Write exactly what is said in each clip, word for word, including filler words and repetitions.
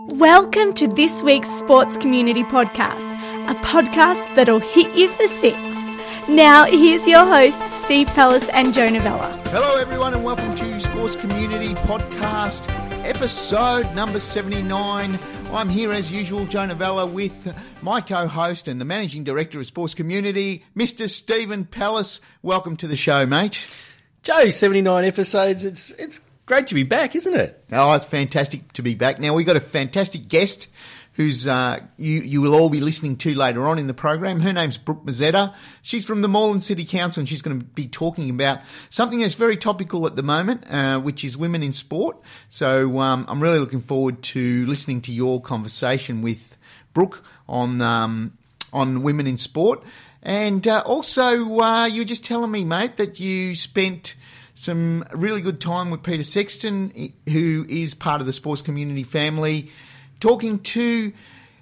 Welcome to this week's Sports Community Podcast, a podcast that'll hit you for six. Now, here's your hosts, Steve Pellis and Joe Novella. Hello, everyone, and welcome to Sports Community Podcast, episode number seventy-nine. I'm here, as usual, Joe Novella, with my co-host and the Managing Director of Sports Community, Mister Stephen Pellis. Welcome to the show, mate. Joe, seventy-nine episodes. It's it's great to be back, isn't it? Oh, it's fantastic to be back. Now, we've got a fantastic guest who's uh, you, you will all be listening to later on in the program. Her name's Brooke Mazzetta. She's from the Moreland City Council, and she's going to be talking about something that's very topical at the moment, uh, which is women in sport. So um, I'm really looking forward to listening to your conversation with Brooke on um, on women in sport. And uh, also, uh, you were just telling me, mate, that you spent some really good time with Peter Sexton, who is part of the sports community family, talking to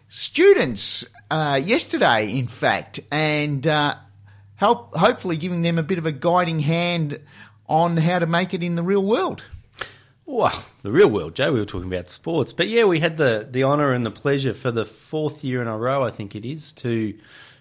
students uh, yesterday, in fact, and uh, help hopefully giving them a bit of a guiding hand on how to make it in the real world. Well, the real world, Joe. We were talking about sports. But, yeah, we had the, the honour and the pleasure for the fourth year in a row, I think it is, to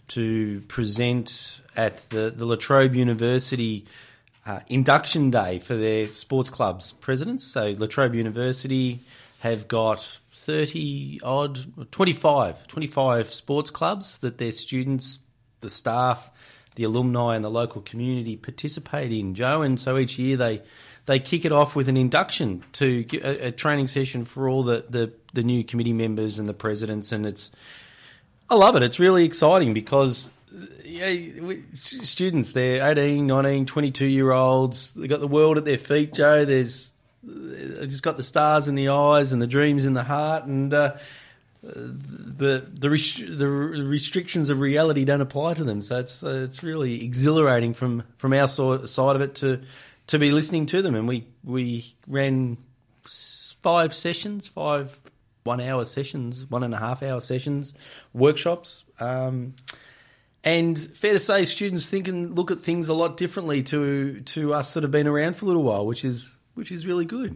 to present at the, the La Trobe University Uh, induction day for their sports clubs presidents. So La Trobe University have got thirty odd, twenty-five, twenty-five sports clubs that their students, the staff, the alumni and the local community participate in, Joe. And so each year they they kick it off with an induction to a, a training session for all the, the, the new committee members and the presidents. And it's, I love it. It's really exciting because yeah, students, they're eighteen, nineteen, twenty-two-year-olds. They've got the world at their feet, Joe. There's, they've just got the stars in the eyes and the dreams in the heart, and uh, the the, rest- the restrictions of reality don't apply to them. So it's uh, it's really exhilarating from, from our so- side of it to to be listening to them. And we we ran five sessions, five one-hour sessions, one and a half hour sessions, workshops. Um, And fair to say, students think and look at things a lot differently to to us that have been around for a little while, which is which is really good.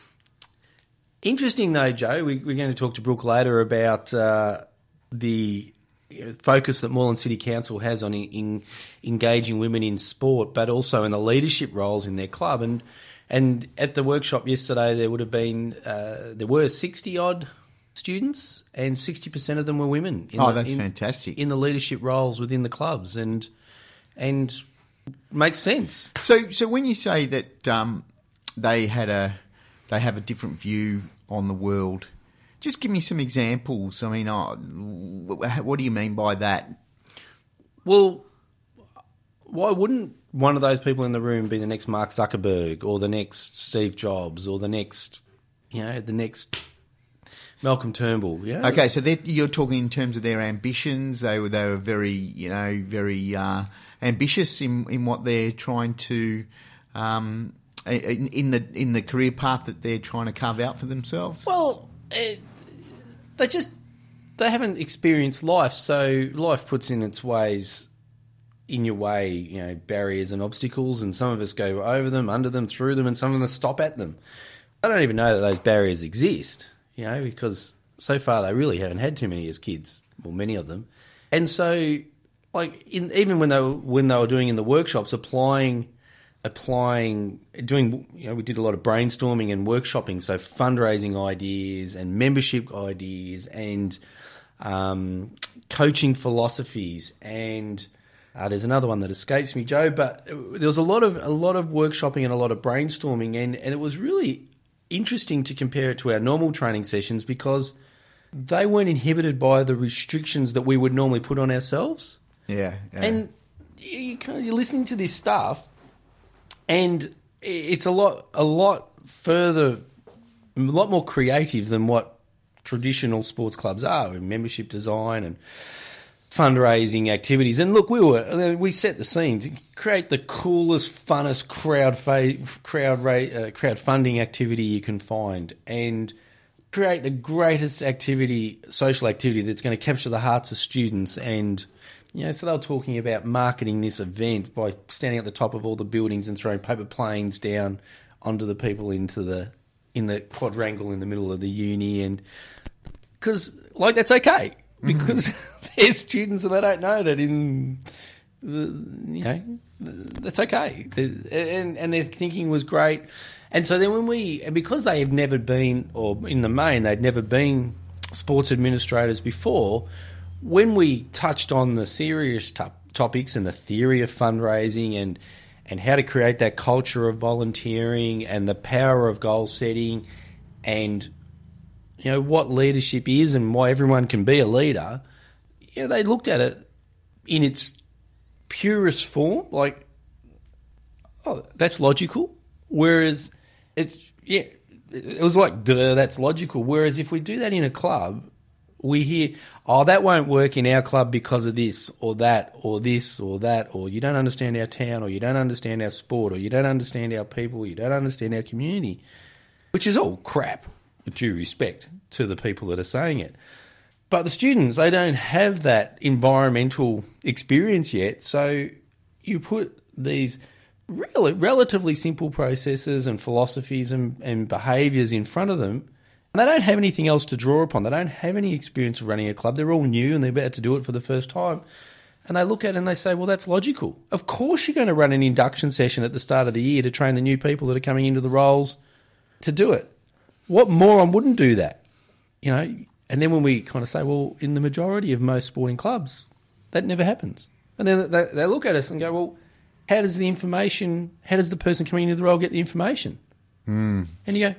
Interesting though, Joe, we, we're going to talk to Brooke later about uh, the focus that Moreland City Council has on in, in engaging women in sport, but also in the leadership roles in their club. And and at the workshop yesterday, there would have been uh, there were sixty odd students, and sixty percent of them were women. In oh, the, that's in, fantastic. In the leadership roles within the clubs, and and makes sense. So, so when you say that um, they had a, they have a different view on the world, just give me some examples. I mean, oh, what do you mean by that? Well, why wouldn't one of those people in the room be the next Mark Zuckerberg or the next Steve Jobs or the next, you know, the next Malcolm Turnbull? Yeah. Okay, so you're talking in terms of their ambitions. They were they were very, you know, very uh, ambitious in, in what they're trying to um, in, in the in the career path that they're trying to carve out for themselves. Well, it, they just they haven't experienced life, so life puts in its ways in your way, you know, barriers and obstacles, and some of us go over them, under them, through them, and some of us stop at them. I don't even know that those barriers exist. You know, because so far they really haven't had too many as kids, well, many of them. And so, like, in, even when they were, when they were doing in the workshops, applying, applying, doing, you know, we did a lot of brainstorming and workshopping, so fundraising ideas and membership ideas and um, coaching philosophies. And uh, there's another one that escapes me, Joe, but there was a lot of a lot of workshopping and a lot of brainstorming, and, and it was really interesting to compare it to our normal training sessions because they weren't inhibited by the restrictions that we would normally put on ourselves. Yeah. yeah. And you, you're listening to this stuff, and it's a lot, a lot further, a lot more creative than what traditional sports clubs are, in membership design and fundraising activities. And look, we were we set the scene to create the coolest, funnest crowd fa- crowd uh, crowdfunding activity you can find, and create the greatest activity, social activity that's going to capture the hearts of students. And you know, so they were talking about marketing this event by standing at the top of all the buildings and throwing paper planes down onto the people into the in the quadrangle in the middle of the uni, and because like that's okay because mm-hmm. there's students and they don't know that in you know that's okay, and and their thinking was great, and so then when we and because they have never been, or in the main they'd never been sports administrators before, when we touched on the serious t- topics and the theory of fundraising and and how to create that culture of volunteering and the power of goal setting and, you know, what leadership is and why everyone can be a leader, you know, they looked at it in its purest form, like, oh, that's logical. Whereas it's, yeah, it was like, duh, that's logical. Whereas if we do that in a club, we hear, oh, that won't work in our club because of this or that or this or that, or you don't understand our town, or you don't understand our sport, or you don't understand our people, you don't understand our community, which is all crap, with due respect to the people that are saying it. But the students, they don't have that environmental experience yet, so you put these rel- relatively simple processes and philosophies and, and behaviours in front of them, and they don't have anything else to draw upon. They don't have any experience of running a club. They're all new and they're about to do it for the first time. And they look at it and they say, well, that's logical. Of course you're going to run an induction session at the start of the year to train the new people that are coming into the roles to do it. What moron wouldn't do that? You know, and then when we kind of say, well, in the majority of most sporting clubs, that never happens. And then they, they look at us and go, well, how does the information, how does the person coming into the role get the information? Mm. And you go,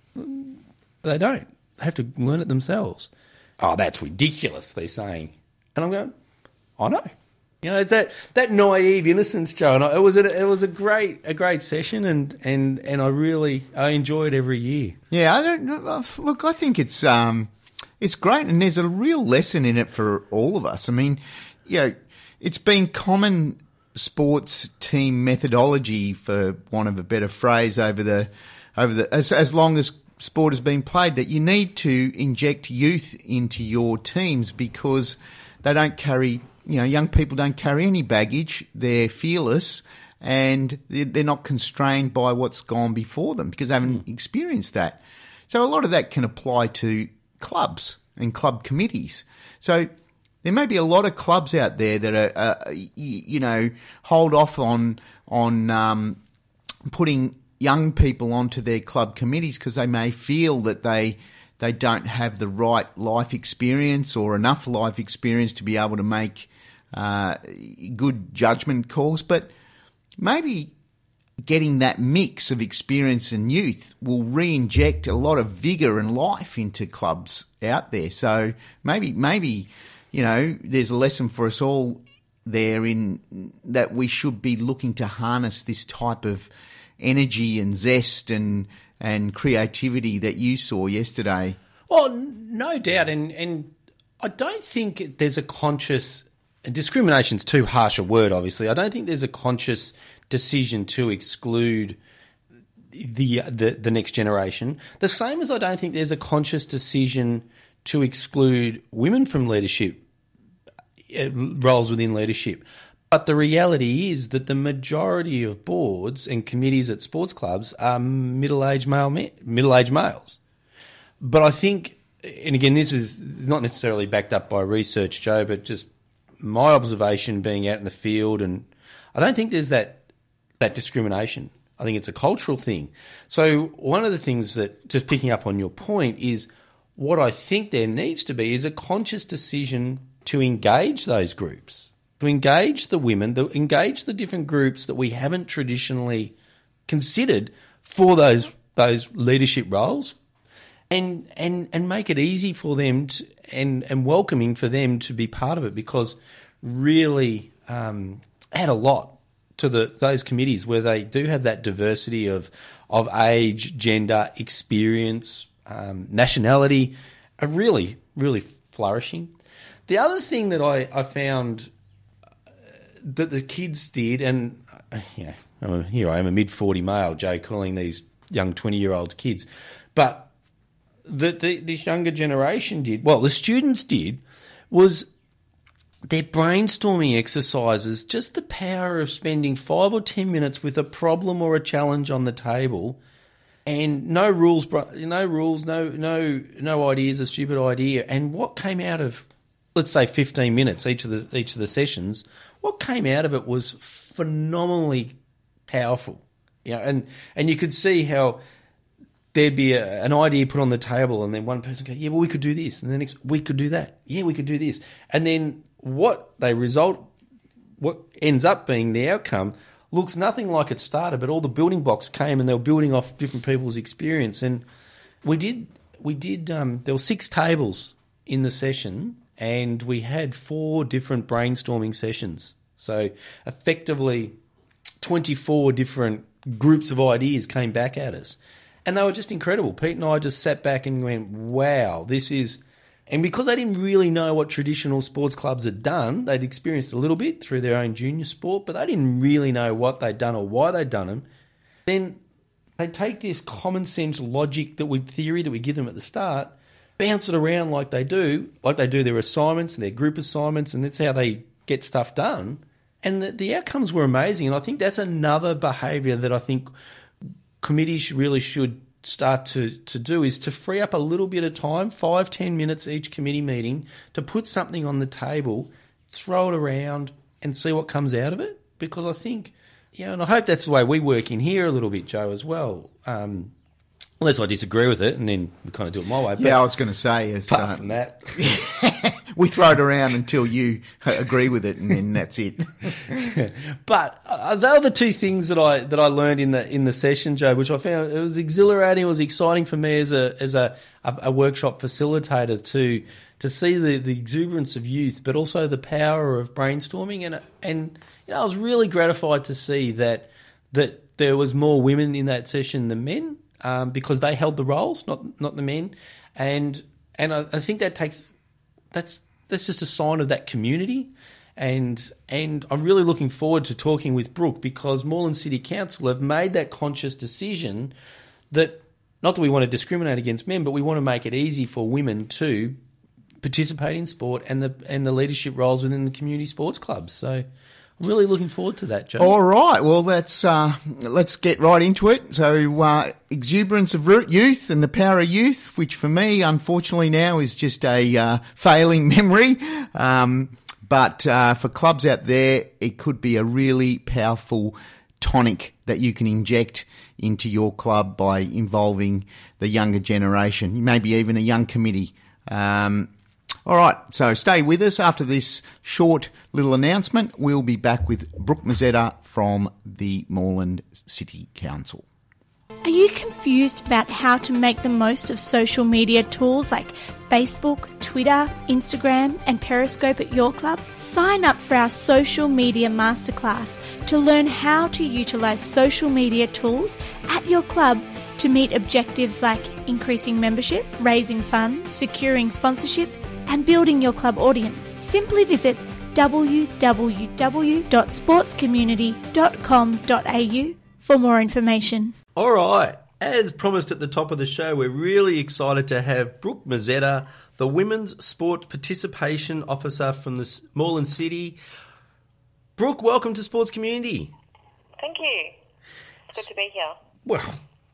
they don't. They have to learn it themselves. Oh, that's ridiculous, they're saying. And I'm going, I know. You know, it's that, that naive innocence, Joe. And it was a, it was a great a great session, and, and, and I really I enjoy it every year. Yeah, I don't know. Look, I think it's um it's great, and there's a real lesson in it for all of us. I mean, you know, it's been common sports team methodology, for want of a better phrase, over the over the as as long as sport has been played, that you need to inject youth into your teams because they don't carry, you know, young people don't carry any baggage. They're fearless and they're not constrained by what's gone before them because they haven't experienced that. So a lot of that can apply to clubs and club committees. So there may be a lot of clubs out there that are, uh, you, you know, hold off on on um, putting young people onto their club committees because they may feel that they they don't have the right life experience or enough life experience to be able to make uh, good judgment calls. But maybe getting that mix of experience and youth will re-inject a lot of vigour and life into clubs out there. So maybe maybe you know there's a lesson for us all there in that we should be looking to harness this type of energy and zest and and creativity that you saw yesterday. Well, no doubt, and and I don't think there's a conscious, and discrimination's too harsh a word, obviously. I don't think there's a conscious decision to exclude the the, the next generation. The same as I don't think there's a conscious decision to exclude women from leadership, roles within leadership. But the reality is that the majority of boards and committees at sports clubs are middle-aged male middle-aged males. But I think, and again, this is not necessarily backed up by research, Joe, but just my observation being out in the field, and I don't think there's that that discrimination. I think it's a cultural thing. So one of the things that, just picking up on your point, is what I think there needs to be is a conscious decision to engage those groups. To engage the women, to engage the different groups that we haven't traditionally considered for those those leadership roles, and and and make it easy for them to, and and welcoming for them to be part of it, because really um, add a lot to the those committees where they do have that diversity of of age, gender, experience, um, nationality, are really really flourishing. The other thing that I, I found that the kids did, and uh, you know, here I am, a mid forty male, Joe, calling these young twenty-year-olds kids, but that the, this younger generation did, well, the students did, was their brainstorming exercises, just the power of spending five or ten minutes with a problem or a challenge on the table and no rules, bro- no rules, no no no ideas, a stupid idea. And what came out of, let's say, fifteen minutes each of the each of the sessions, what came out of it was phenomenally powerful. You know, and and you could see how there'd be a, an idea put on the table, and then one person go, yeah, well, we could do this, and the next, we could do that. Yeah, we could do this, and then what they result, what ends up being the outcome, looks nothing like it started, but all the building blocks came, and they were building off different people's experience. And we did, we did. Um, there were six tables in the session, and we had four different brainstorming sessions. So effectively, twenty-four different groups of ideas came back at us. And they were just incredible. Pete and I just sat back and went, wow, this is... And because they didn't really know what traditional sports clubs had done, they'd experienced a little bit through their own junior sport, but they didn't really know what they'd done or why they'd done them. Then they take this common sense logic that we theory that we give them at the start, bounce it around like they do, like they do their assignments and their group assignments, and that's how they get stuff done. And the, the outcomes were amazing. And I think that's another behaviour that I think committees really should start to, to do, is to free up a little bit of time, five, ten minutes each committee meeting, to put something on the table, throw it around and see what comes out of it. Because I think, you know, and I hope that's the way we work in here a little bit, Joe, as well. Um, unless I disagree with it, and then we kind of do it my way. But yeah, I was going to say, is, apart uh, from that, we throw it around until you agree with it, and then that's it. But uh, they are the two things that I that I learned in the in the session, Joe, which I found it was exhilarating. It was exciting for me as a as a, a, a workshop facilitator to to see the, the exuberance of youth, but also the power of brainstorming. And and you know, I was really gratified to see that that there was more women in that session than men, um, because they held the roles, not not the men. And and I, I think that takes that's that's just a sign of that community. And and I'm really looking forward to talking with Brooke, because Moreland City Council have made that conscious decision that, not that we want to discriminate against men, but we want to make it easy for women to participate in sport and the and the leadership roles within the community sports clubs. So I'm really looking forward to that, Joe. All right, well, let's, uh, let's get right into it. So uh, exuberance of youth and the power of youth, which for me, unfortunately now, is just a uh, failing memory. Um But uh, for clubs out there, it could be a really powerful tonic that you can inject into your club by involving the younger generation, maybe even a young committee. Um, all right, so stay with us. After this short little announcement, we'll be back with Brooke Mazzetta from the Moreland City Council. Are you confused about how to make the most of social media tools like Facebook, Twitter, Instagram and Periscope at your club? Sign up for our social media masterclass to learn how to utilise social media tools at your club to meet objectives like increasing membership, raising funds, securing sponsorship and building your club audience. Simply visit w w w dot sports community dot com dot a u for more information. All right. As promised at the top of the show, we're really excited to have Brooke Mazzetta, the Women's Sport Participation Officer from the Moreland City. Brooke, welcome to Sports Community. Thank you. It's good to be here. Well,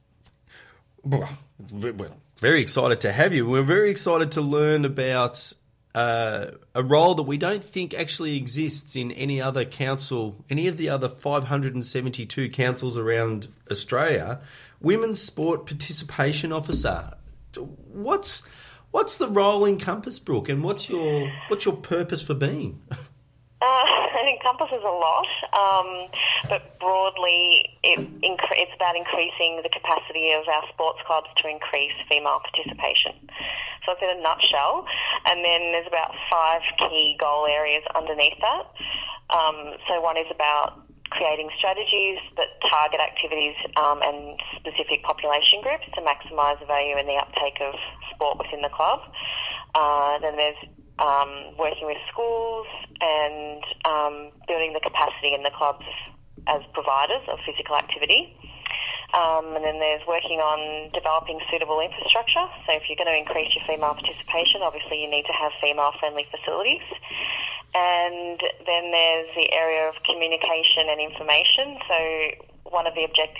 well, very excited to have you. We're very excited to learn about uh, a role that we don't think actually exists in any other council, any of the other five hundred seventy-two councils around Australia. Women's Sport Participation Officer. What's what's the role encompass, Brooke, and what's your what's your purpose for being? Uh, it encompasses a lot, um, but broadly it inc- it's about increasing the capacity of our sports clubs to increase female participation. So it's in a nutshell, and then there's about five key goal areas underneath that. Um, so one is about creating strategies that target activities um, and specific population groups to maximise the value and the uptake of sport within the club. Uh, then there's um, working with schools and um, building the capacity in the clubs as providers of physical activity. Um, and then there's working on developing suitable infrastructure. So if you're going to increase your female participation, obviously you need to have female-friendly facilities. And then there's the area of communication and information. So one of the objectives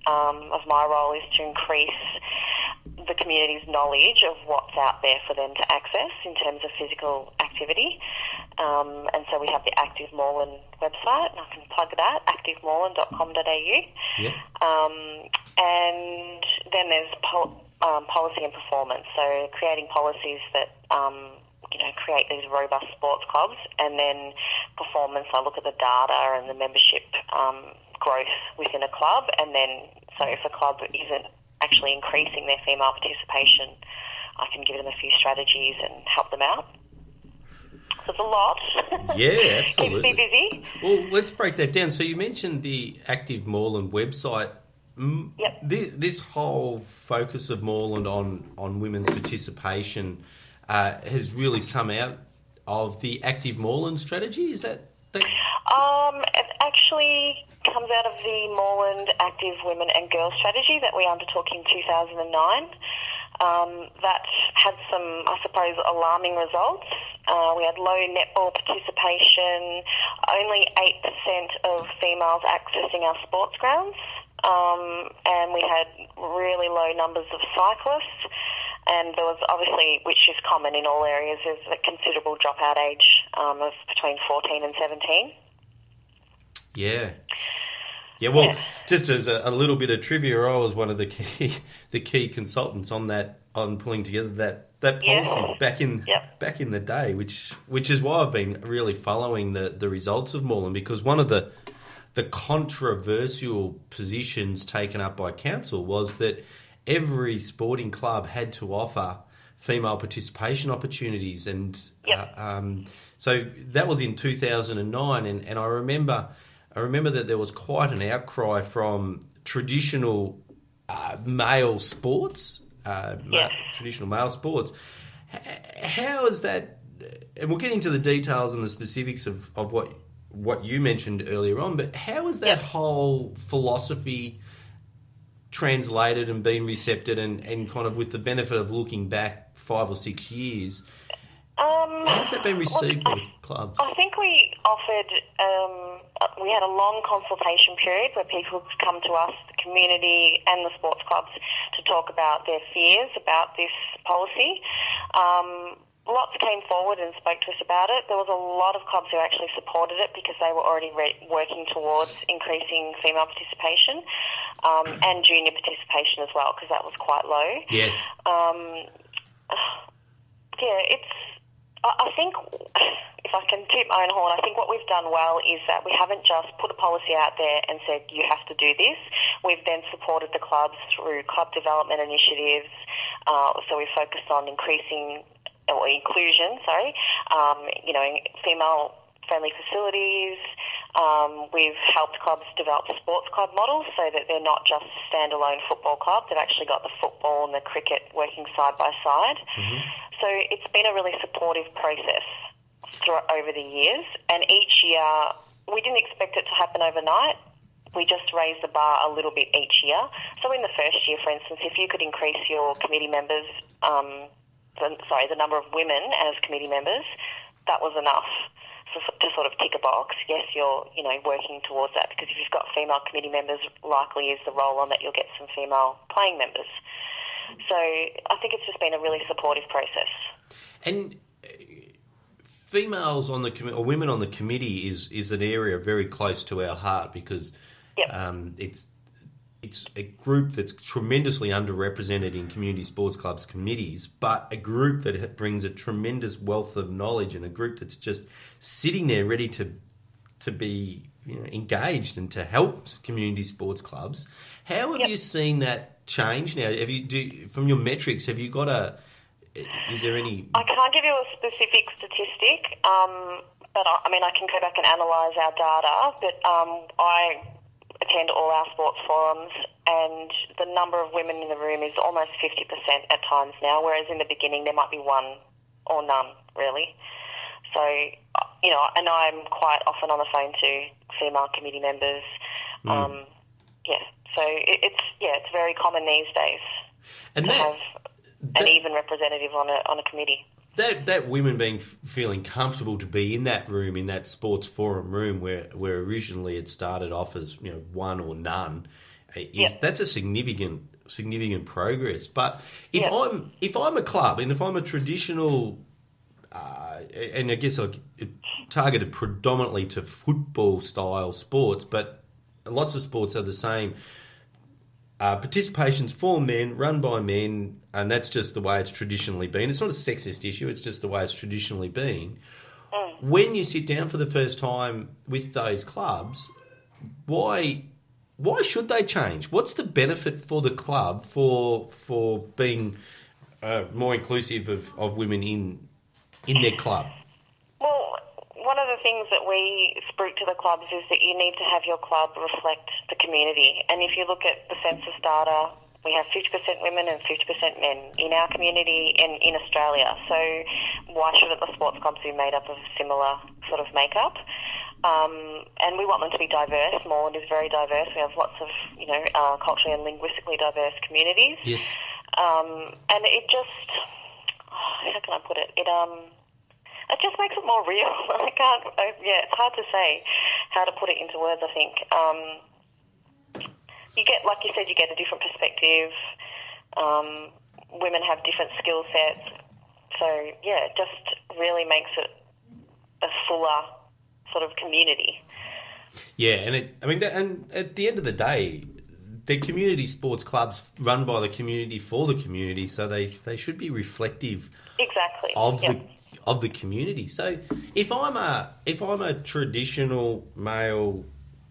um, of my role is to increase the community's knowledge of what's out there for them to access in terms of physical activity. Um, and so we have the Active Moreland website, and I can plug that, active moreland dot com dot a u. Yeah. Um, and then there's pol- um, policy and performance, so creating policies that um, you know, create these robust sports clubs, and then performance, I look at the data and the membership um, growth within a club, and then so if a club isn't actually increasing their female participation, I can give them a few strategies and help them out. So it's a lot. Yeah, absolutely. Keeps me busy. Well, let's break that down. So you mentioned the Active Moreland website. Yep. This, this whole focus of Moreland on, on women's participation uh, has really come out of the Active Moreland strategy. Is that? that... Um, it actually comes out of the Moreland Active Women and Girls strategy that we undertook in two thousand nine. Um, that had some, I suppose, alarming results. Uh, we had low netball participation, only eight percent of females accessing our sports grounds, um, and we had really low numbers of cyclists, and there was obviously, which is common in all areas, is a considerable dropout age um, of between fourteen and seventeen. Yeah. Yeah, well, yeah. just as a, a little bit of trivia, I was one of the key the key consultants on that, on pulling together that, that policy yes. back in yep. back in the day, which which is why I've been really following the, the results of Moreland, because one of the the controversial positions taken up by council was that every sporting club had to offer female participation opportunities, and yep. uh, um, so that was in two thousand nine, and, and I remember. I remember that there was quite an outcry from traditional uh, male sports, uh, yes. ma- traditional male sports. H- how is that? And we'll get into the details and the specifics of, of what what you mentioned earlier on. But how is that yes. whole philosophy translated and been recepted, and, and kind of with the benefit of looking back five or six years? Um, How's that been received well, by the clubs? I think we offered, um, we had a long consultation period where people could come to us, the community and the sports clubs, to talk about their fears about this policy. Um, lots came forward and spoke to us about it. There was a lot of clubs who actually supported it because they were already re- working towards increasing female participation um, and junior participation as well, because that was quite low. Yes. Um, yeah, it's... I think, if I can toot my own horn, I think what we've done well is that we haven't just put a policy out there and said, you have to do this. We've then supported the clubs through club development initiatives. Uh, so we focused on increasing, or inclusion, sorry, um, you know, female-friendly facilities. Um, we've helped clubs develop sports club models so that they're not just a standalone football club. They've actually got the football and the cricket working side by side. Mm-hmm. So it's been a really supportive process through, over the years. And each year, we didn't expect it to happen overnight. We just raised the bar a little bit each year. So in the first year, for instance, if you could increase your committee members, um, the, sorry, the number of women as committee members, that was enough to sort of tick a box. Yes, you're, you know, working towards that, because if you've got female committee members, likely is the roll on that you'll get some female playing members. So I think it's just been a really supportive process. And females on the committee, or women on the committee, is is an area very close to our heart, because yep. um, it's it's a group that's tremendously underrepresented in community sports clubs committees, but a group that brings a tremendous wealth of knowledge, and a group that's just sitting there ready to to be, you know, engaged and to help community sports clubs. How have yep. you seen that change now? Have you do from your metrics? Have you got a? Is there any? I can't give you a specific statistic, um, but I, I mean I can go back and analyse our data. But um, I attend all our sports forums, and the number of women in the room is almost fifty percent at times now. Whereas in the beginning there might be one or none, really. So, you know, and I'm quite often on the phone to female committee members. Mm. Um, yeah, so it, it's yeah, it's very common these days and to that, have that, an even representative on a on a committee. That that women being feeling comfortable to be in that room, in that sports forum room, where where originally it started off as, you know, one or none, is Yep. that's a significant significant progress. But if Yep. I'm if I'm a club and if I'm a traditional, uh, and I guess I targeted predominantly to football style sports, but lots of sports are the same. Uh, participation's for men, run by men, and that's just the way it's traditionally been. It's not a sexist issue, it's just the way it's traditionally been. Mm. When you sit down for the first time with those clubs, why why should they change? What's the benefit for the club for for being uh, more inclusive of, of women in in their club? Well, one of the things that we spruik to the clubs is that you need to have your club reflect the community. And if you look at the census data, we have fifty percent women and fifty percent men in our community and in Australia. So why shouldn't the sports clubs be made up of similar sort of makeup? Um, and we want them to be diverse. Moreland is very diverse. We have lots of, you know, uh, culturally and linguistically diverse communities. Yes. Um, and it just, oh, how can I put it? It um. It just makes it more real. I can't, I, yeah, it's hard to say how to put it into words, I think. Um, you get, like you said, you get a different perspective. Um, women have different skill sets. So, yeah, it just really makes it a fuller sort of community. Yeah, and it, I mean, and at the end of the day, they're community sports clubs run by the community for the community, so they, they should be reflective Exactly. of yep. the of the community. So if I'm a if I'm a traditional male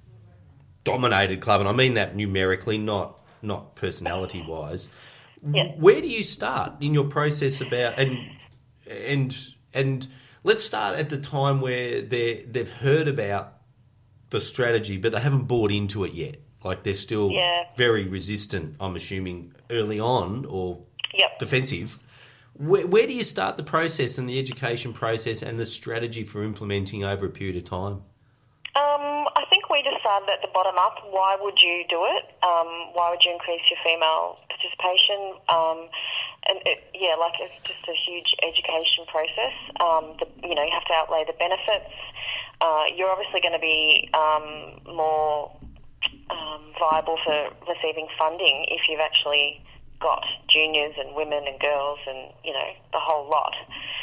dominated club, and I mean that numerically, not not personality wise, Yeah. where do you start in your process about and and and let's start at the time where they they've heard about the strategy but they haven't bought into it yet. Like they're still Yeah. very resistant, I'm assuming, early on or Yep. defensive. Where, where do you start the process and the education process and the strategy for implementing over a period of time? Um, I think we just started at the bottom up. Why would you do it? Um, why would you increase your female participation? Um, and it, yeah, like it's just a huge education process. Um, the, you know, you have to outlay the benefits. Uh, you're obviously going to be um, more um, viable for receiving funding if you've actually got juniors and women and girls and, you know, the whole lot.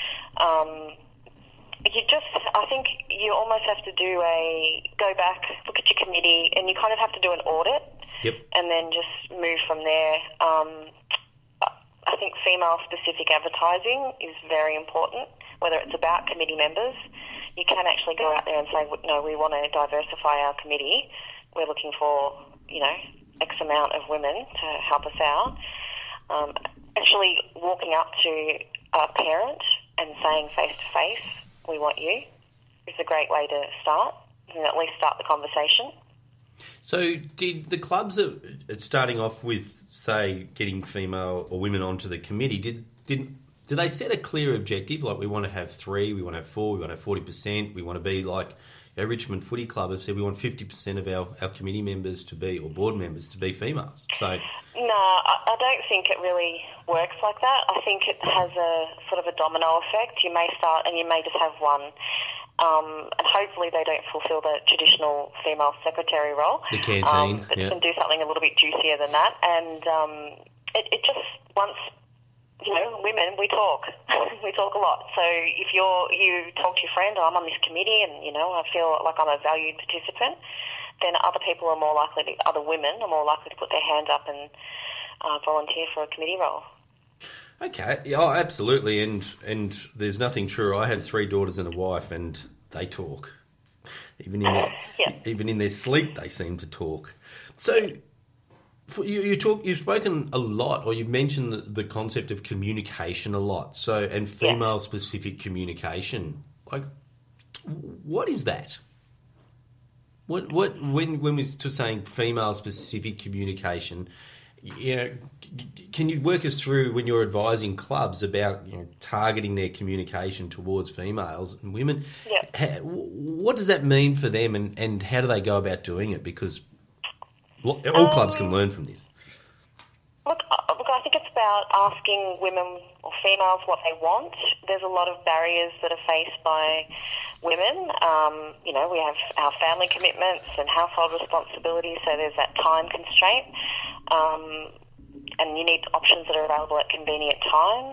Um, you just, I think you almost have to do a, go back, look at your committee, and you kind of have to do an audit. Yep. And then just move from there. Um, I think female-specific advertising is very important, whether it's about committee members. You can actually go out there and say, no, we want to diversify our committee. We're looking for, you know, X amount of women to help us out. Um, actually walking up to a parent and saying face-to-face, we want you, is a great way to start, and at least start the conversation. So did the clubs, uh, starting off with, say, getting female or women onto the committee, did did, did they set a clear objective, like we want to have three, we want to have four, we want to have forty percent, we want to be like our Richmond Footy Club have said we want fifty percent of our, our committee members to be, or board members to be females. So No, I, I don't think it really works like that. I think it has a sort of a domino effect. You may start and you may just have one. Um, and hopefully they don't fulfil the traditional female secretary role. The canteen, um, but yeah. can do something a little bit juicier than that. And um, it, it just, once, you know, women, we talk. we talk a lot. So if you're, you talk to your friend, oh, I'm on this committee and, you know, I feel like I'm a valued participant, then other people are more likely to, other women are more likely to put their hand up and uh, volunteer for a committee role. okay, yeah, oh, absolutely, and and there's nothing truer. I have three daughters and a wife, and they talk. Even in their, Yeah. even in their sleep, they seem to talk. So, for you, you talk. You've spoken a lot, or you've mentioned the, the concept of communication a lot. So, and female-specific communication. Like, what is that? What what when when we're saying female-specific communication? You know, can you work us through when you're advising clubs about, you know, targeting their communication towards females and women? Yeah. Ha- what does that mean for them, and, and how do they go about doing it? Because all clubs can learn from this. Look, uh, look, I think it's about about asking women or females what they want. There's a lot of barriers that are faced by women. Um, you know, we have our family commitments and household responsibilities, so there's that time constraint. Um, and you need options that are available at convenient times.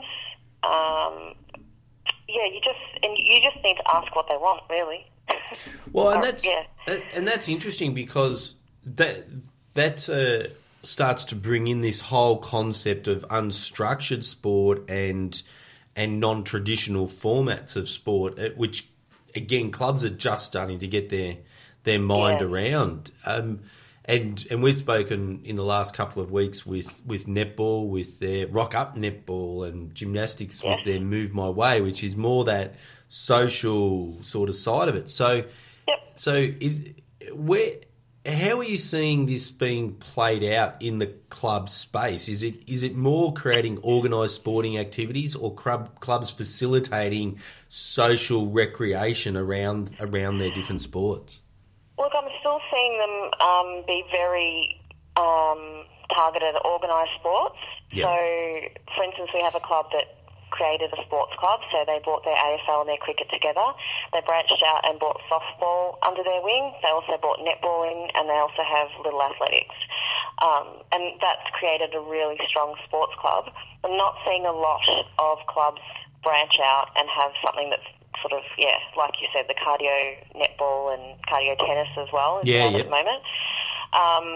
Um, yeah, you just and you just need to ask what they want, really. Well, and that's yeah. and that's interesting because that that uh, starts to bring in this whole concept of unstructured sport and and non-traditional formats of sport, which again clubs are just starting to get their their mind yeah. around. Um, And and we've spoken in the last couple of weeks with, with netball, with their rock up netball, and gymnastics yes. with their Move My Way, which is more that social sort of side of it. So, yep. so is where how are you seeing this being played out in the club space? Is it is it more creating organised sporting activities, or club clubs facilitating social recreation around around their different sports? Look, I'm still seeing them um, be very um, targeted at organised sports. Yeah. So, for instance, we have a club that created a sports club, so they brought their A F L and their cricket together. They branched out and brought softball under their wing. They also brought netball in, and they also have little athletics. Um, and that's created a really strong sports club. I'm not seeing a lot of clubs branch out and have something that's sort of, yeah, like you said, the cardio netball and cardio tennis as well is yeah, yeah. yeah. at the moment. Um,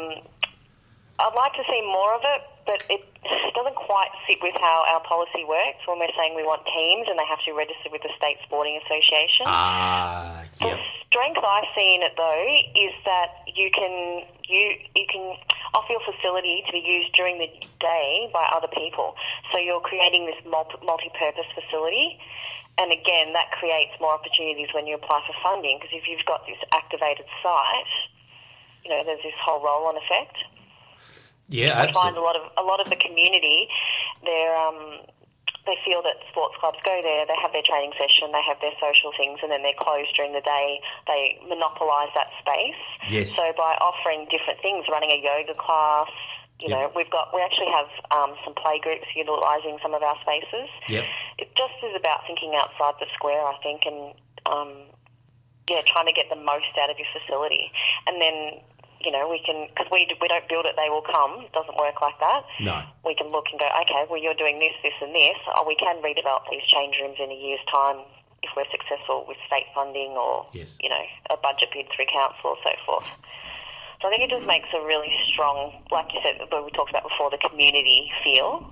I'd like to see more of it, but it doesn't quite fit with how our policy works when we're saying we want teams and they have to register with the State Sporting Association. Ah, The yeah. strength I see in it, though, is that you can you you can offer your facility to be used during the day by other people. So you're creating this multi- multi-purpose facility. And again, that creates more opportunities when you apply for funding, because if you've got this activated site, you know, there's this whole roll-on effect. Yeah, I absolutely. find a lot of a lot of the community, they're um, they feel that sports clubs go there, they have their training session, they have their social things, and then they're closed during the day. They monopolise that space. Yes. So by offering different things, running a yoga class. You know, Yep. we've got we actually have um, some play groups utilising some of our spaces. Yep. It just is about thinking outside the square, I think, and um, yeah, trying to get the most out of your facility. And then, you know, we can, because we we don't build it, they will come. It doesn't work like that. No. We can look and go, okay, well, you're doing this, this, and this. Oh, we can redevelop these change rooms in a year's time if we're successful with state funding or Yes. you know, a budget bid through council or so forth. So I think it just makes a really strong, like you said, what we talked about before, the community feel.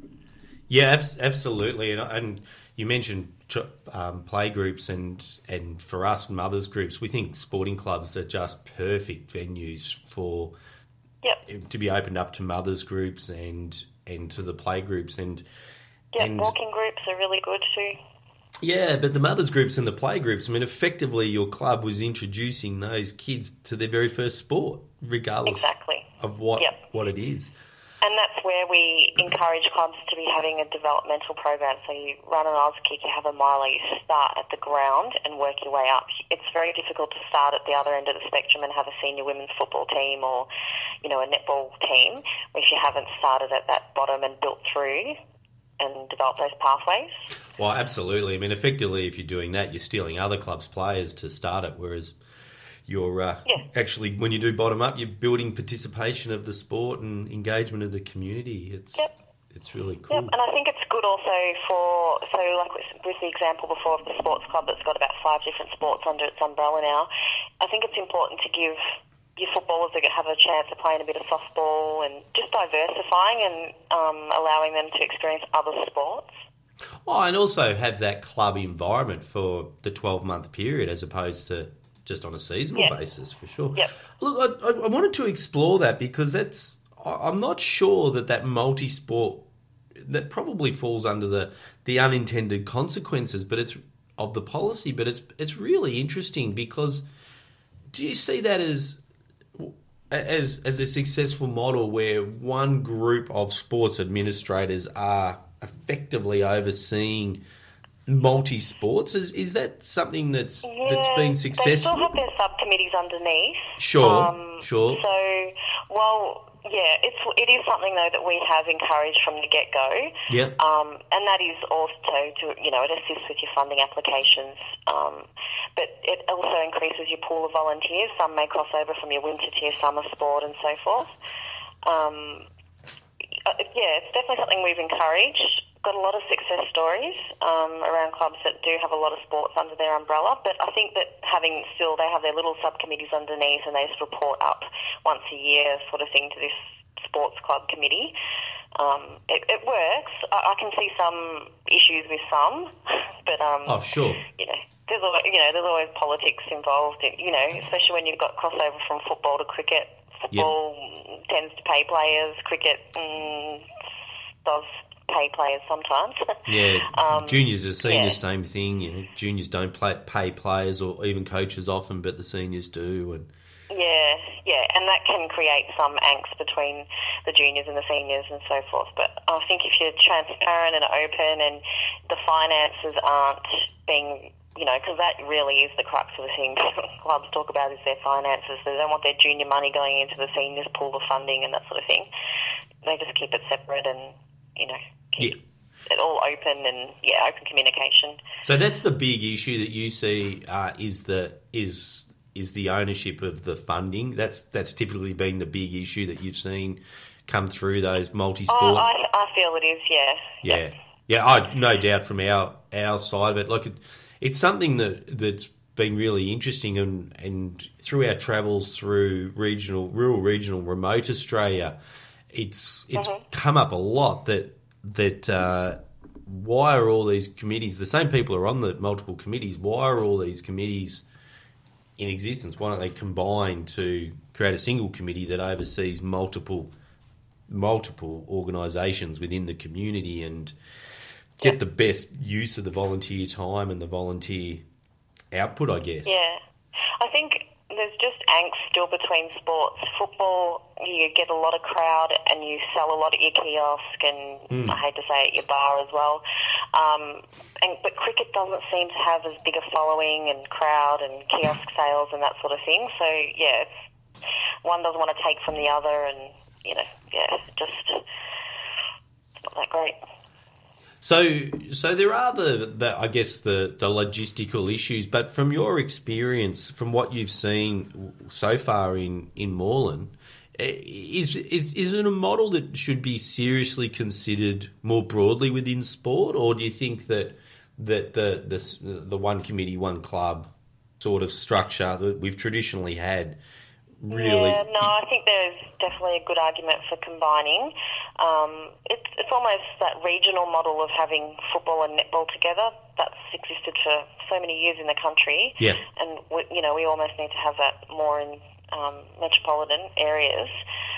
Yeah, abs- absolutely. And, and you mentioned um, play groups, and, and for us, mothers groups, we think sporting clubs are just perfect venues for Yep. to be opened up to mothers groups and and to the play groups. And, Yep, and walking groups are really good too. yeah, but the mothers groups and the play groups, I mean, effectively your club was introducing those kids to their very first sport, regardless Exactly. of what Yep. what it is. And that's where we encourage clubs to be having a developmental program. So you run an Oz kick, you have a miler, you start at the ground and work your way up. It's very difficult to start at the other end of the spectrum and have a senior women's football team or, you know, a netball team if you haven't started at that bottom and built through and developed those pathways. Well, absolutely. I mean, effectively, if you're doing that, you're stealing other clubs' players to start it, whereas you're uh, Yeah. actually, when you do bottom up, you're building participation of the sport and engagement of the community. It's Yep. it's really cool. Yep, and I think it's good also for, so like with, with the example before of the sports club that's got about five different sports under its umbrella now, I think it's important to give your footballers that have a chance of playing a bit of softball and just diversifying and um, allowing them to experience other sports. Oh, and also have that club environment for the twelve-month period as opposed to just on a seasonal Yeah. basis, for sure. Yep. Look, I, I wanted to explore that because that's I- I'm not sure that that multi-sport, that probably falls under the, the unintended consequences but it's of the policy, but it's it's really interesting because do you see that as as as a successful model where one group of sports administrators are effectively overseeing multi-sports? Is is that something that's Yeah, that's been They still successful? have their subcommittees underneath. Sure, Um, sure. So, well, Yeah, it's it is something though that we have encouraged from the get go. Yeah. Um, and that is also to you know it assists with your funding applications, um, but it also increases your pool of volunteers. Some may cross over from your winter to your summer sport and so forth. Um, yeah, it's definitely something we've encouraged. Got a lot of success stories um, around clubs that do have a lot of sports under their umbrella, but I think that having still they have their little subcommittees underneath and they just report up once a year sort of thing to this sports club committee. Um, it, it works. I, I can see some issues with some, but um, oh sure, you know, there's always, you know there's always politics involved. You know, especially when you've got crossover from football to cricket. Football yep. tends to pay players. Cricket mm, does. Pay players sometimes. Yeah, um, juniors are seeing yeah. the same thing. You know, juniors don't play, pay players or even coaches often, but the seniors do. And yeah, yeah, and that can create some angst between the juniors and the seniors and so forth. But I think if you're transparent and open, and the finances aren't being, you know, because that really is the crux of the thing clubs talk about is their finances. They don't want their junior money going into the seniors pool of funding and that sort of thing. They just keep it separate and, you know, keep yeah. it all open and yeah, open communication. So that's the big issue that you see uh, is the is is the ownership of the funding. That's that's typically been the big issue that you've seen come through those multi-sport. Oh, I, I feel it is, yeah. Yeah, yeah. I no doubt from our our side of it. Like it, it's something that that's been really interesting, and and through our travels through regional, rural, regional, remote Australia. It's it's mm-hmm. come up a lot that that uh, why are all these committees, the same people are on the multiple committees, why are all these committees in existence? Why don't they combine to create a single committee that oversees multiple multiple organisations within the community and get yeah. the best use of the volunteer time and the volunteer output, I guess? Yeah. I think there's just angst still between sports. Football, you get a lot of crowd and you sell a lot at your kiosk and mm. I hate to say it, your bar as well. Um, and but cricket doesn't seem to have as big a following and crowd and kiosk sales and that sort of thing. So yeah, it's, one doesn't want to take from the other, and you know, yeah, just it's not that great. So, so there are the, the I guess the, the logistical issues, but from your experience, from what you've seen so far in, in Moreland, is, is is it a model that should be seriously considered more broadly within sport, or do you think that that the the, the one committee, one club sort of structure that we've traditionally had really? Yeah, no, I think there's definitely a good argument for combining. Um, it's it's almost that regional model of having football and netball together that's existed for so many years in the country. Yeah. And we, you know, we almost need to have that more in um, metropolitan areas.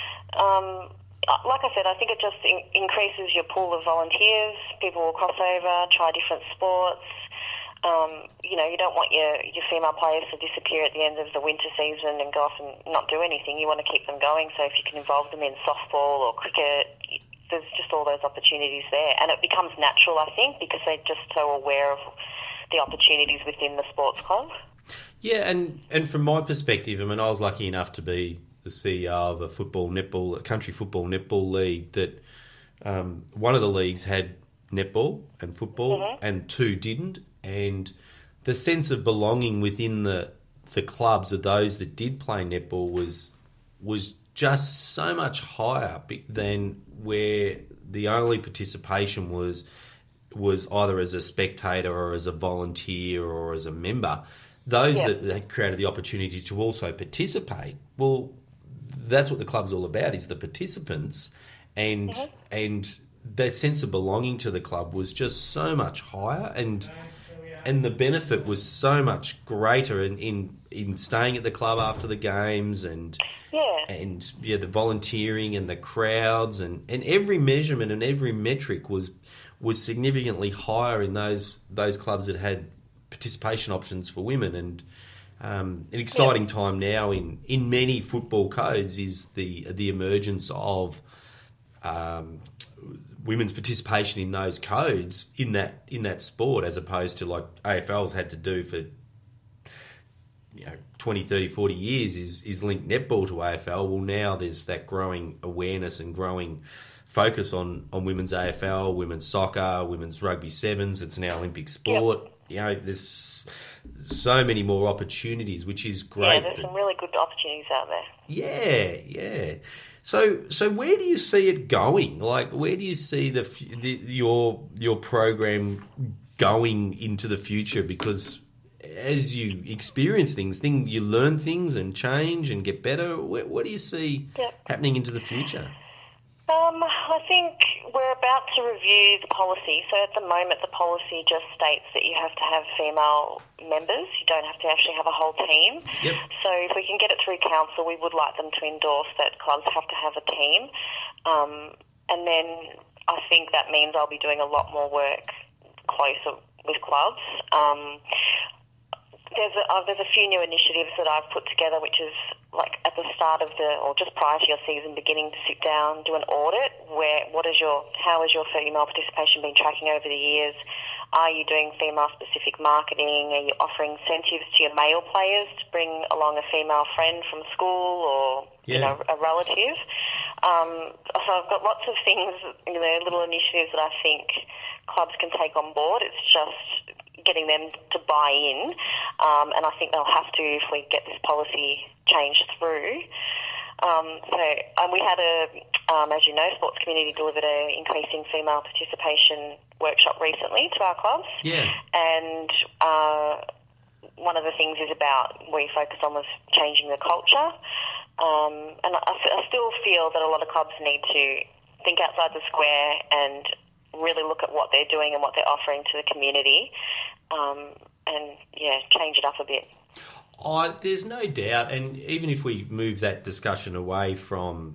Um, like I said, I think it just in- increases your pool of volunteers. People will cross over, try different sports. Um, you know, you don't want your, your female players to disappear at the end of the winter season and go off and not do anything. You want to keep them going, so if you can involve them in softball or cricket, there's just all those opportunities there. And it becomes natural, I think, because they're just so aware of the opportunities within the sports club. Yeah, and, and from my perspective, I mean, I was lucky enough to be the C E O of a football netball, a country football netball league that um, one of the leagues had netball and football mm-hmm. and two didn't. And the sense of belonging within the the clubs of those that did play netball was was just so much higher than where the only participation was was either as a spectator or as a volunteer or as a member. Those yeah. that, that created the opportunity to also participate, well, that's what the club's all about, is the participants, and mm-hmm. and their sense of belonging to the club was just so much higher, and and the benefit was so much greater in, in, in staying at the club after the games, and yeah. and yeah, the volunteering and the crowds, and, and every measurement and every metric was was significantly higher in those those clubs that had participation options for women. And um, an exciting yeah. time now in, in many football codes is the the emergence of um, women's participation in those codes in that in that sport, as opposed to like A F L's had to do for you know, twenty, thirty, forty years is, is linked netball to A F L. Well, now there's that growing awareness and growing focus on, on women's A F L, women's soccer, women's rugby sevens. It's now Olympic sport. Yep. You know, there's so many more opportunities, which is great. Yeah, there's some really good opportunities out there. Yeah, yeah. So, so where do you see it going? Like, where do you see the, the your your program going into the future? Because as you experience things, thing you learn things and change and get better. What, what do you see yep. happening into the future? Um, I think we're about to review the policy. So at the moment, the policy just states that you have to have female members. You don't have to actually have a whole team. Yep. So if we can get it through council, we would like them to endorse that clubs have to have a team. Um, and then I think that means I'll be doing a lot more work closer with clubs. Um, There's a, uh, there's a few new initiatives that I've put together, which is like at the start of the, or just prior to your season, beginning to sit down, do an audit. Where, what is your, how has your female participation been tracking over the years? Are you doing female-specific marketing? Are you offering incentives to your male players to bring along a female friend from school or yeah. you know a relative? Um, so I've got lots of things, you know, little initiatives that I think clubs can take on board. It's just getting them to buy in, um, and I think they'll have to if we get this policy changed through. Um, so um, we had a, um, as you know, Sports Community delivered a increasing female participation workshop recently to our clubs. Yeah. And uh, one of the things is about we focus on was changing the culture. Um, and I, I still feel that a lot of clubs need to think outside the square and really look at what they're doing and what they're offering to the community, um, and yeah, change it up a bit. Oh, there's no doubt, and even if we move that discussion away from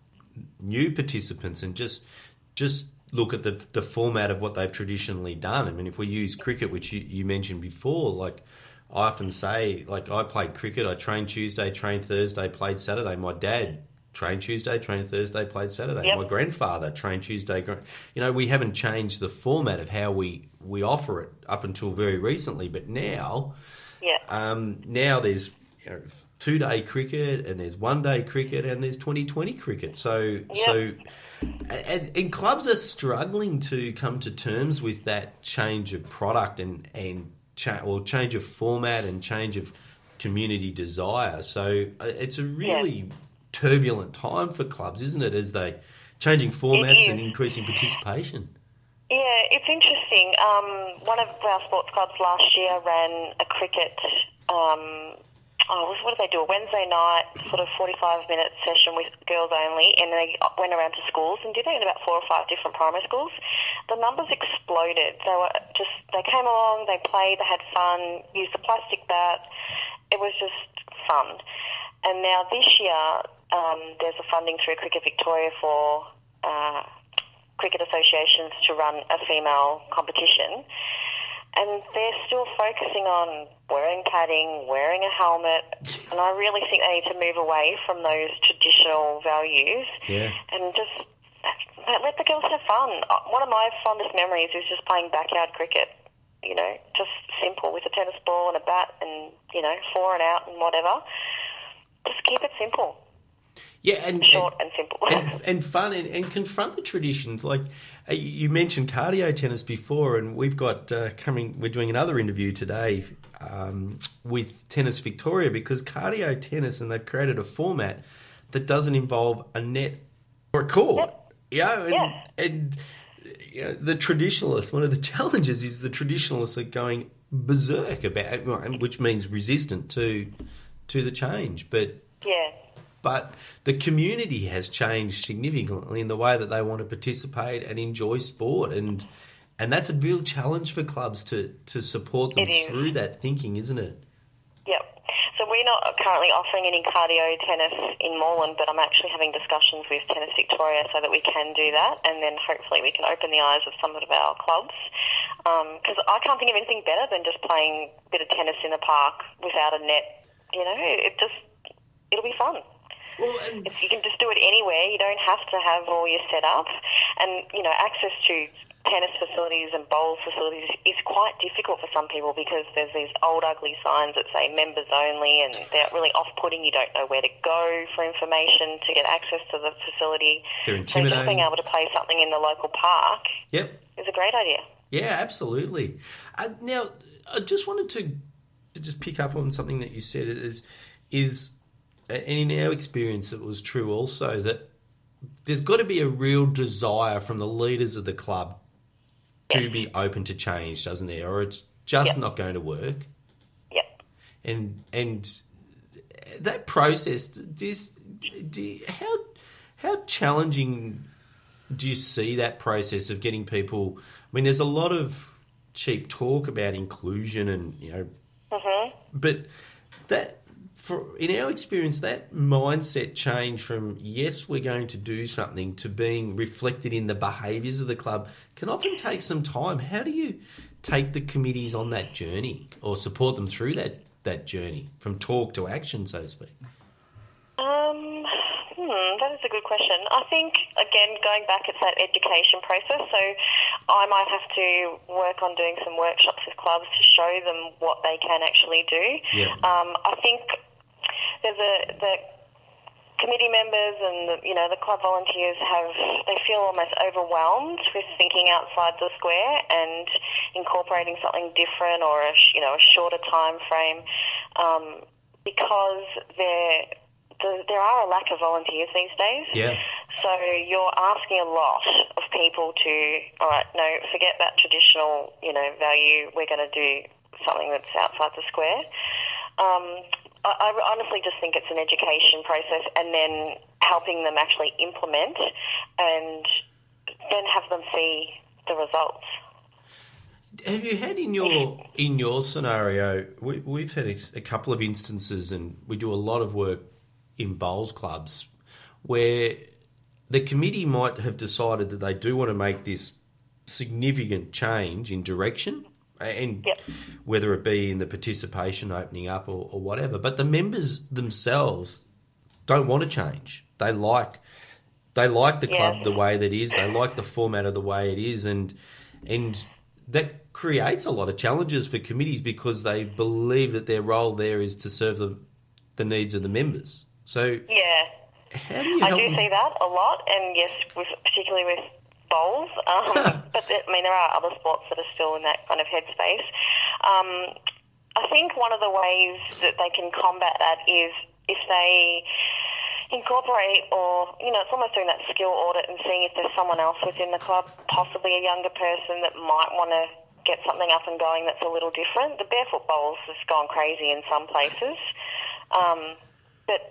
new participants and just just look at the the format of what they've traditionally done. I mean, if we use cricket, which you, you mentioned before, like I often say, like I played cricket, I trained Tuesday, trained Thursday, played Saturday. My dad trained Tuesday, trained Thursday, played Saturday. Yep. My grandfather trained Tuesday. You know, we haven't changed the format of how we, we offer it up until very recently, but now, yeah. um, now there's you know, two-day cricket and there's one-day cricket and there's twenty twenty cricket. So, yep. so, and, and clubs are struggling to come to terms with that change of product and and cha- or change of format and change of community desire. So, it's a really yeah. turbulent time for clubs, isn't it, as they changing formats and increasing participation? Yeah, it's interesting. Um, one of our sports clubs last year ran a cricket, um, oh, what did they do, a Wednesday night sort of forty-five minute session with girls only, and they went around to schools and did it in about four or five different primary schools. The numbers exploded. They were just, they came along, they played, they had fun, used a plastic bat. It was just fun. And now this year, um, there's a funding through Cricket Victoria for uh, cricket associations to run a female competition. And they're still focusing on wearing padding, wearing a helmet. And I really think they need to move away from those traditional values yeah. and just let the girls have fun. One of my fondest memories is just playing backyard cricket. You know, just simple with a tennis ball and a bat and, you know, four and out and whatever. Just keep it simple. Yeah, and short and, and simple, and, and fun, and, and confront the traditions. Like uh, you mentioned cardio tennis before, and we've got uh, coming. We're doing another interview today um, with Tennis Victoria because cardio tennis, and they've created a format that doesn't involve a net or a court. Yep. You know, and, yeah. and you know, the traditionalists. One of the challenges is the traditionalists are going berserk about, which means resistant to to the change, but yeah. But the community has changed significantly in the way that they want to participate and enjoy sport, and and that's a real challenge for clubs to, to support them through that thinking, isn't it? Yep. So we're not currently offering any cardio tennis in Moreland, but I'm actually having discussions with Tennis Victoria so that we can do that, and then hopefully we can open the eyes of some of our clubs. Because um, I can't think of anything better than just playing a bit of tennis in the park without a net. You know, it just it'll be fun. Well, and if you can just do it anywhere. You don't have to have all your setup, and you know, access to tennis facilities and bowls facilities is quite difficult for some people because there's these old ugly signs that say members only, and they're really off-putting. You don't know where to go for information to get access to the facility. They're So intimidating. just being able to play something in the local park Yep. is a great idea. Yeah, absolutely. Uh, now, I just wanted to, to just pick up on something that you said is, is, and in our experience it was true also, that there's got to be a real desire from the leaders of the club to be open to change, doesn't there? Or it's just Yep. not going to work. Yep. And and that process, does, do you, how how challenging do you see that process of getting people? I mean, there's a lot of cheap talk about inclusion, and you know, Mm-hmm. but that. For, in our experience, that mindset change from, yes, we're going to do something, to being reflected in the behaviours of the club can often take some time. How do you take the committees on that journey or support them through that, that journey from talk to action, so to speak? Um, hmm, that is a good question. I think, again, going back, it's that education process. So I might have to work on doing some workshops with clubs to show them what they can actually do. Yeah. Um, I think there's a the committee members and the, you know the club volunteers have they feel almost overwhelmed with thinking outside the square and incorporating something different or a sh- you know a shorter time frame um, because there the, there are a lack of volunteers these days. Yeah. So you're asking a lot of people to all right, no, forget that traditional you know value. We're going to do something that's outside the square. Um, I, I honestly just think it's an education process, and then helping them actually implement, and then have them see the results. Have you had in your in your scenario? We, we've had a, a couple of instances, and we do a lot of work in bowls clubs where the committee might have decided that they do want to make this significant change in direction. And Yep. whether it be in the participation opening up or, or whatever, but the members themselves don't want to change. They like they like the club Yes. the way that it is. They like the format of the way it is, and and that creates a lot of challenges for committees because they believe that their role there is to serve the the needs of the members. So Yeah, how do you I help do them? see that a lot, and yes, with, particularly with bowls. Um, but there, I mean, there are other sports that are still in that kind of headspace. Um, I think one of the ways that they can combat that is if they incorporate, or you know, it's almost doing that skill audit and seeing if there's someone else within the club, possibly a younger person that might want to get something up and going that's a little different. The barefoot bowls has gone crazy in some places, um, but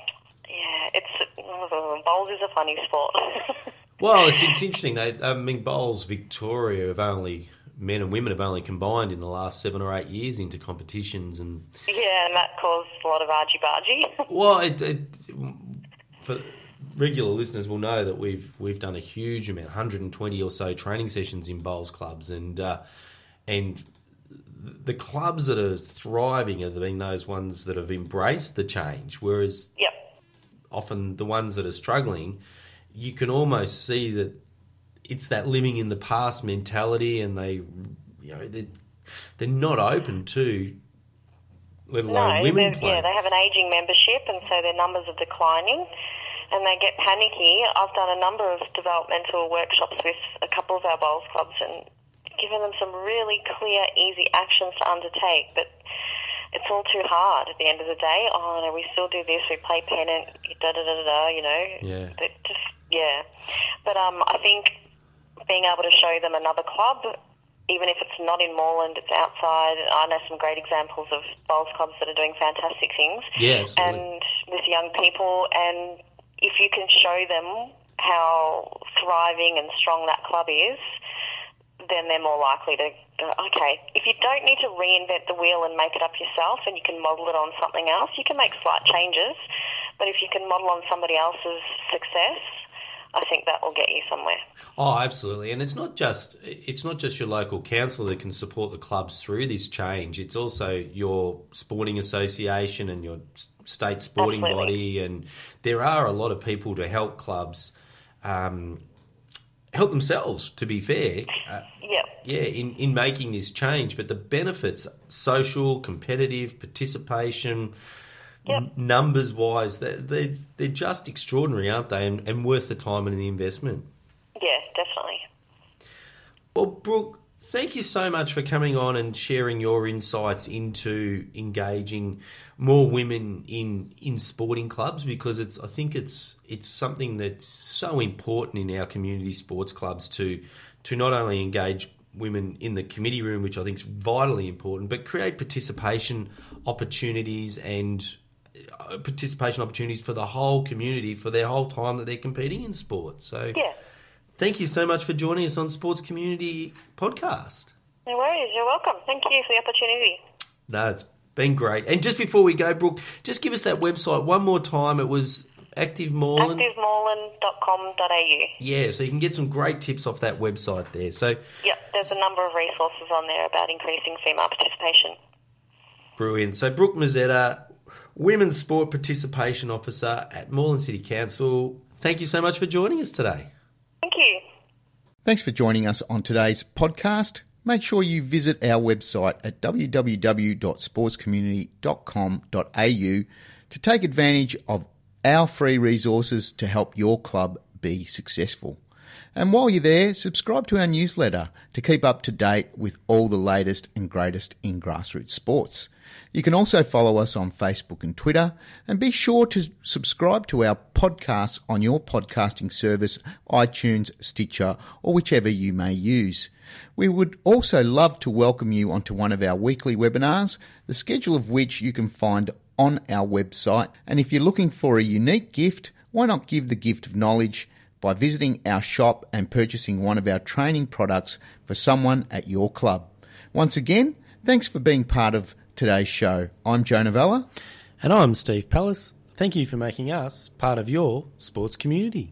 yeah, it's bowls is a funny sport. Well, it's, it's interesting. They, I mean, Bowls Victoria have only, men and women have only combined in the last seven or eight years into competitions. And Yeah, and that caused a lot of argy-bargy. well, it, it, for regular listeners will know that we've we've done a huge amount, one hundred twenty or so training sessions in bowls clubs, and uh, and the clubs that are thriving have been those ones that have embraced the change, whereas Yep. often the ones that are struggling, you can almost see that it's that living in the past mentality, and they, you know, they're, they're not open to, let alone No, women they're- playing. yeah, they have an ageing membership, and so their numbers are declining, and they get panicky. I've done a number of developmental workshops with a couple of our bowls clubs and given them some really clear, easy actions to undertake, but it's all too hard at the end of the day. Oh, no, we still do this, we play pennant, da-da-da-da-da, you know. Yeah. It just, yeah. But um, I think being able to show them another club, even if it's not in Moreland, it's outside. I know some great examples of bowls clubs that are doing fantastic things. Yeah, absolutely. And with young people, and if you can show them how thriving and strong that club is, then they're more likely to go, okay, if you don't need to reinvent the wheel and make it up yourself, and you can model it on something else, you can make slight changes, but if you can model on somebody else's success, I think that will get you somewhere. Oh, absolutely. And it's not just it's not just your local council that can support the clubs through this change. It's also your sporting association and your state sporting Absolutely. body. And there are a lot of people to help clubs um, help themselves, to be fair. Uh, Yep. yeah, in, in making this change. But the benefits, social, competitive, participation, Yep. n- numbers-wise, they're, they're, they're just extraordinary, aren't they? And, and worth the time and the investment. Yeah, definitely. Well, Brooke, thank you so much for coming on and sharing your insights into engaging more women in in sporting clubs, because it's I think it's it's something that's so important in our community sports clubs to to not only engage women in the committee room, which I think is vitally important, but create participation opportunities and uh, participation opportunities for the whole community for their whole time that they're competing in sport. So Yeah. thank you so much for joining us on Sports Community Podcast. No worries. You're welcome. Thank you for the opportunity. No, it's been great. And just before we go, Brooke, just give us that website one more time. It was Active Moreland. active moreland dot com dot a u. Yeah, so you can get some great tips off that website there. So Yep, there's a number of resources on there about increasing female participation. brilliant. So Brooke Mazzetta, Women's Sport Participation Officer at Moreland City Council. Thank you so much for joining us today. Thank you. Thanks for joining us on today's podcast. Make sure you visit our website at w w w dot sports community dot com dot a u to take advantage of our free resources to help your club be successful. And while you're there, subscribe to our newsletter to keep up to date with all the latest and greatest in grassroots sports. You can also follow us on Facebook and Twitter, and be sure to subscribe to our podcasts on your podcasting service, iTunes, Stitcher, or whichever you may use. We would also love to welcome you onto one of our weekly webinars, the schedule of which you can find on our website. And if you're looking for a unique gift, why not give the gift of knowledge by visiting our shop and purchasing one of our training products for someone at your club. Once again, thanks for being part of today's show. I'm Joe Novella. And I'm Steve Pallas. Thank you for making us part of your sports community.